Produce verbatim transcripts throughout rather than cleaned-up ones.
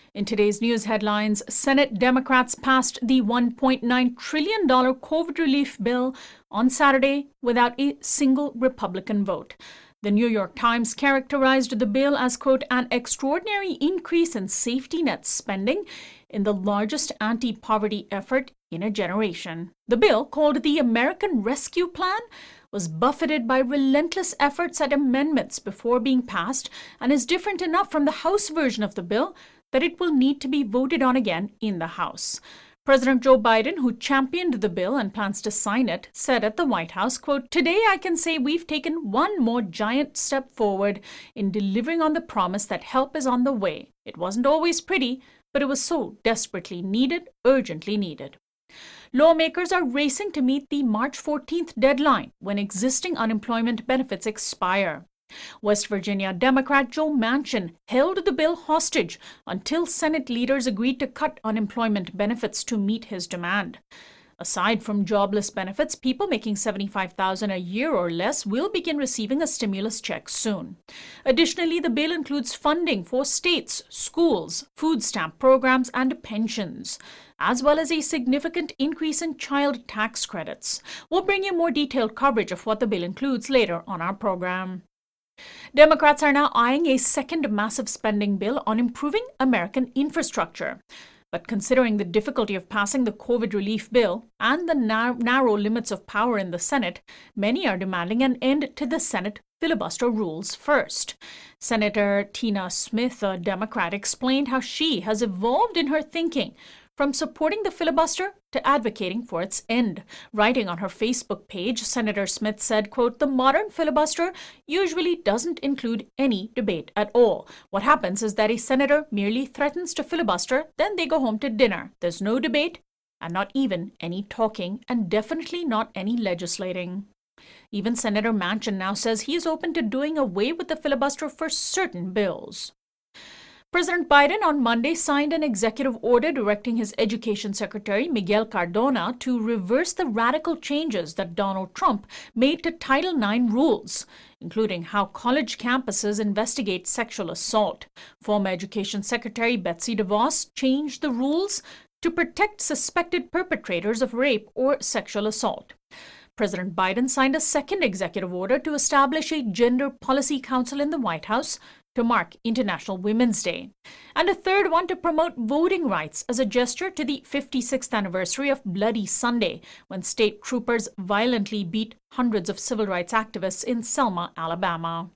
In today's news headlines, Senate Democrats passed the one point nine trillion dollars COVID relief bill on Saturday without a single Republican vote. The New York Times characterized the bill as, quote, an extraordinary increase in safety net spending in the largest anti-poverty effort in a generation. The bill, called the American Rescue Plan, was buffeted by relentless efforts at amendments before being passed and is different enough from the House version of the bill that it will need to be voted on again in the House. President Joe Biden, who championed the bill and plans to sign it, said at the White House, quote, today I can say we've taken one more giant step forward in delivering on the promise that help is on the way. It wasn't always pretty, but it was so desperately needed, urgently needed. Lawmakers are racing to meet the March fourteenth deadline when existing unemployment benefits expire. West Virginia Democrat Joe Manchin held the bill hostage until Senate leaders agreed to cut unemployment benefits to meet his demand. Aside from jobless benefits, people making seventy-five thousand dollars a year or less will begin receiving a stimulus check soon. Additionally, the bill includes funding for states, schools, food stamp programs, and pensions, as well as a significant increase in child tax credits. We'll bring you more detailed coverage of what the bill includes later on our program. Democrats are now eyeing a second massive spending bill on improving American infrastructure. But considering the difficulty of passing the COVID relief bill and the nar- narrow limits of power in the Senate, many are demanding an end to the Senate filibuster rules first. Senator Tina Smith, a Democrat, explained how she has evolved in her thinking from supporting the filibuster to advocating for its end. Writing on her Facebook page, Senator Smith said, quote, the modern filibuster usually doesn't include any debate at all. What happens is that a senator merely threatens to filibuster, then they go home to dinner. There's no debate and not even any talking, and definitely not any legislating. Even Senator Manchin now says he is open to doing away with the filibuster for certain bills. President Biden on Monday signed an executive order directing his education secretary, Miguel Cardona, to reverse the radical changes that Donald Trump made to Title nine rules, including how college campuses investigate sexual assault. Former Education Secretary Betsy DeVos changed the rules to protect suspected perpetrators of rape or sexual assault. President Biden signed a second executive order to establish a gender policy council in the White House to mark International Women's Day, and a third one to promote voting rights as a gesture to the fifty-sixth anniversary of Bloody Sunday, when state troopers violently beat hundreds of civil rights activists in Selma, Alabama.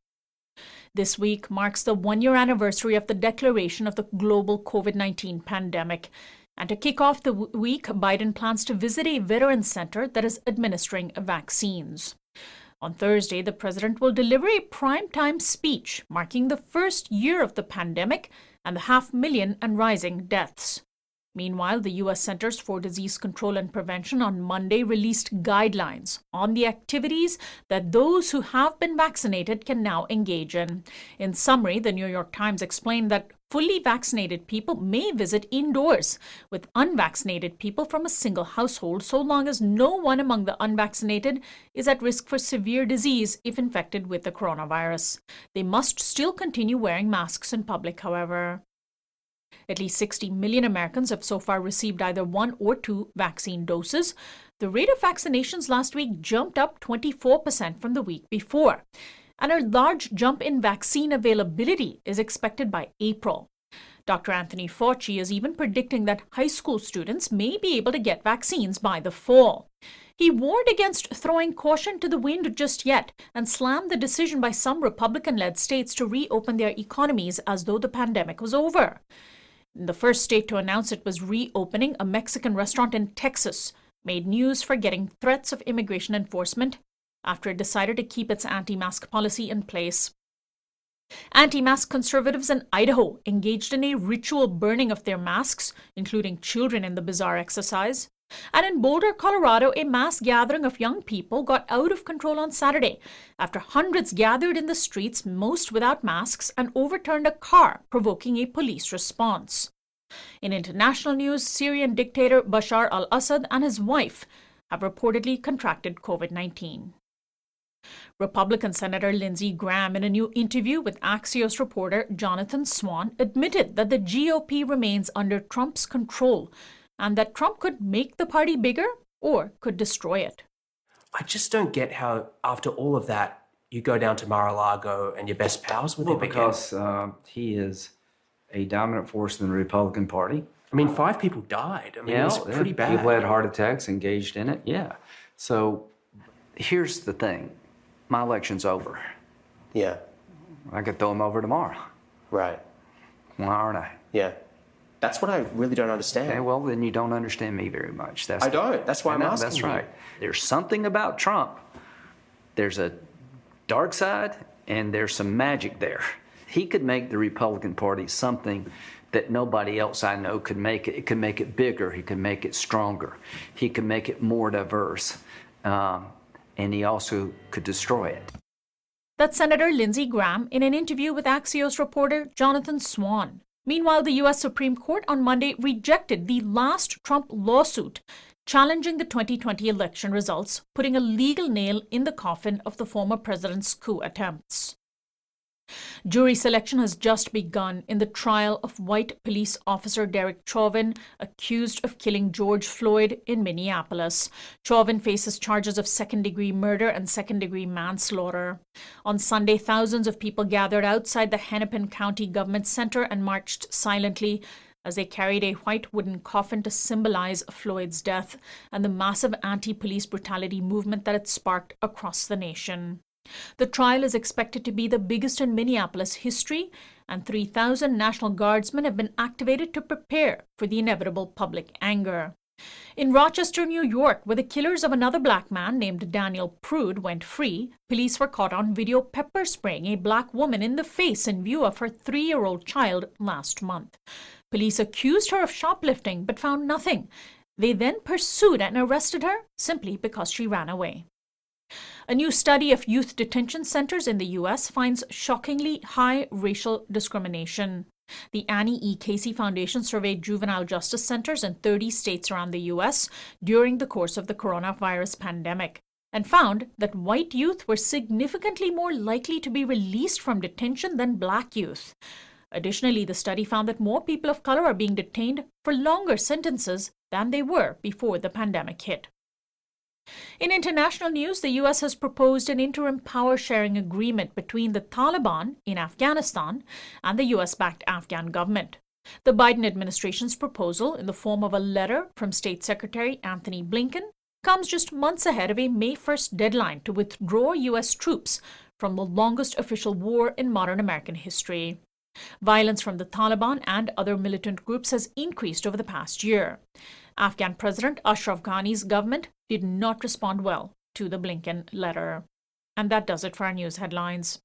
This week marks the one-year anniversary of the declaration of the global COVID nineteen pandemic. And to kick off the w- week, Biden plans to visit a veteran center that is administering vaccines. On Thursday, the president will deliver a primetime speech marking the first year of the pandemic and the half million and rising deaths. Meanwhile, the U S Centers for Disease Control and Prevention on Monday released guidelines on the activities that those who have been vaccinated can now engage in. In summary, the New York Times explained that fully vaccinated people may visit indoors with unvaccinated people from a single household, so long as no one among the unvaccinated is at risk for severe disease if infected with the coronavirus. They must still continue wearing masks in public, however. At least sixty million Americans have so far received either one or two vaccine doses. The rate of vaccinations last week jumped up twenty-four percent from the week before. And a large jump in vaccine availability is expected by April. Doctor Anthony Fauci is even predicting that high school students may be able to get vaccines by the fall. He warned against throwing caution to the wind just yet and slammed the decision by some Republican-led states to reopen their economies as though the pandemic was over. The first state to announce it was reopening, a Mexican restaurant in Texas, made news for getting threats of immigration enforcement after it decided to keep its anti-mask policy in place. Anti-mask conservatives in Idaho engaged in a ritual burning of their masks, including children in the bizarre exercise. And in Boulder, Colorado, a mass gathering of young people got out of control on Saturday after hundreds gathered in the streets, most without masks, and overturned a car, provoking a police response. In international news, Syrian dictator Bashar al-Assad and his wife have reportedly contracted COVID nineteen. Republican Senator Lindsey Graham, in a new interview with Axios reporter Jonathan Swan, admitted that the G O P remains under Trump's control and that Trump could make the party bigger or could destroy it. I just don't get how, after all of that, you go down to Mar-a-Lago and your best pals with well, him again. Because uh, he is a dominant force in the Republican Party. I mean, five people died. I mean, Yeah, it was pretty yeah, bad. People had heart attacks, engaged in it, yeah. So here's the thing. My election's over. Yeah, I could throw him over tomorrow. right. Why aren't I? Yeah. That's what I really don't understand. Okay, well, then you don't understand me very much. That's I don't. That's why I I'm know, asking That's you. right. There's something about Trump. There's a dark side and there's some magic there. He could make the Republican Party something that nobody else I know could make it. It could make it bigger. He could make it stronger. He could make it more diverse. Um, and he also could destroy it. That's Senator Lindsey Graham in an interview with Axios reporter Jonathan Swan. Meanwhile, the U S Supreme Court on Monday rejected the last Trump lawsuit challenging the twenty twenty election results, putting a legal nail in the coffin of the former president's coup attempts. Jury selection has just begun in the trial of white police officer Derek Chauvin, accused of killing George Floyd in Minneapolis. Chauvin faces charges of second-degree murder and second-degree manslaughter. On Sunday, thousands of people gathered outside the Hennepin County Government Center and marched silently as they carried a white wooden coffin to symbolize Floyd's death and the massive anti-police brutality movement that it sparked across the nation. The trial is expected to be the biggest in Minneapolis history, and three thousand National Guardsmen have been activated to prepare for the inevitable public anger. In Rochester, New York, where the killers of another black man named Daniel Prude went free, police were caught on video pepper spraying a black woman in the face in view of her three-year-old child last month. Police accused her of shoplifting but found nothing. They then pursued and arrested her simply because she ran away. A new study of youth detention centers in the U S finds shockingly high racial discrimination. The Annie E. Casey Foundation surveyed juvenile justice centers in thirty states around the U S during the course of the coronavirus pandemic and found that white youth were significantly more likely to be released from detention than black youth. Additionally, the study found that more people of color are being detained for longer sentences than they were before the pandemic hit. In international news, the U S has proposed an interim power-sharing agreement between the Taliban in Afghanistan and the U S-backed Afghan government. The Biden administration's proposal, in the form of a letter from State Secretary Anthony Blinken, comes just months ahead of a May first deadline to withdraw U S troops from the longest official war in modern American history. Violence from the Taliban and other militant groups has increased over the past year. Afghan President Ashraf Ghani's government did not respond well to the Blinken letter. And that does it for our news headlines.